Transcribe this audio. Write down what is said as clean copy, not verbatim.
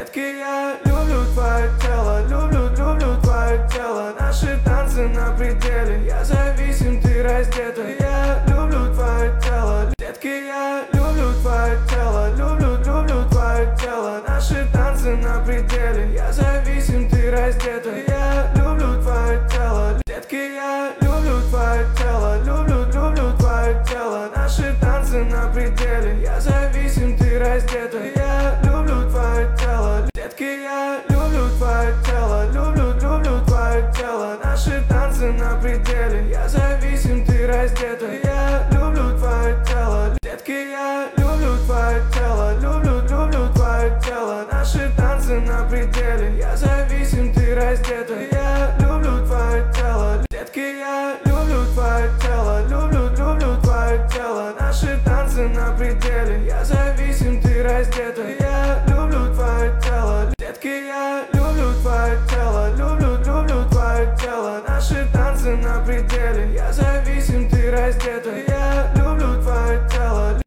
Детки, я люблю твое тело, люблю твое тело. Наши танцы на пределе, я зависим, ты раздета. Я люблю твое тело, детки, я люблю твое тело, люблю твое тело. Наши танцы на пределе, я зависим, ты раздета. Я люблю твое тело, детки, я люблю твое тело, люблю твое тело. Наши танцы на пределе, я зависим, ты раздета. Я люблю твое тело, детки, я люблю твое тело, люблю твое тело. Наши танцы на пределе, я зависим, ты раздета. Я люблю твое тело, детки, я люблю твое тело, люблю твое тело. Наши танцы на пределе, я зависим, ты раздета. Я люблю твое тело, детки, я люблю твое тело, люблю твое тело. Наши танцы на пределе, я зависим, ты раздета. Я люблю твое тело, детки, я люблю твое тело, люблю твое тело. Наши танцы на пределе, я зависим, ты раздета.